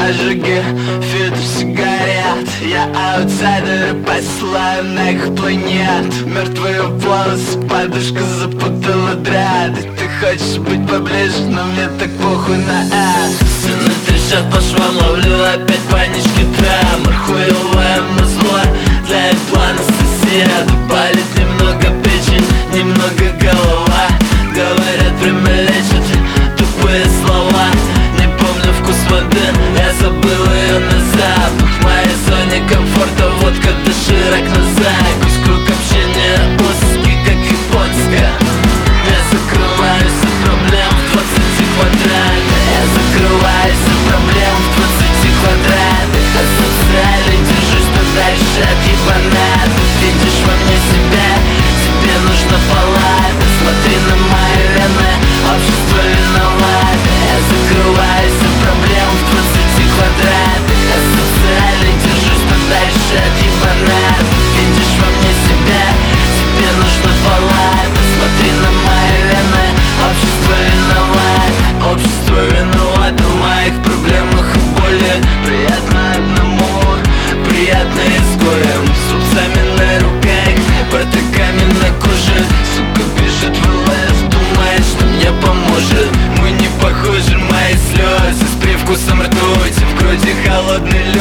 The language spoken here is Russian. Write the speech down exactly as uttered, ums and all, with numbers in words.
ожоги, фильтр сигарет. Я аутсайдер, посылаю на их планет. Мертвые волосы, подушка запутала дряд. И ты хочешь быть поближе, но мне так похуй на это. Стены трещат по швам, ловлю опять панички тремор. Хуевое музло для плана соседа. Болит немного печень, немного голова. Говорят, время лечит тупые слова. Не помню вкус воды, я забыл ее на запах. В моей зоне комфорта водка, доширак на закусь. Круг общения узкий, как японская. Я закрываюсь от проблем в двадцати квадратах. Я закрываюсь от проблем в двадцати квадратах. А социально держусь подальше от ебанатов. Видишь во мне себя, тебе нужно палата. Смотри на мои вены, общество виновато. Я закрываюсь от проблем в двадцати квадратах. А социально держусь подальше от ебанатов. Видишь во мне себя, тебе нужно палата. Смотри на мои вены, общество виновато. Общество виновато в моих проблемах и боли. Приятно одному, приятно изгоем. С рубцами на руках, протыками на коже. Сука бежит в ЛС, думает, что мне поможет. Мы не похожи, мои слезы с привкусом ртути. В груди холодный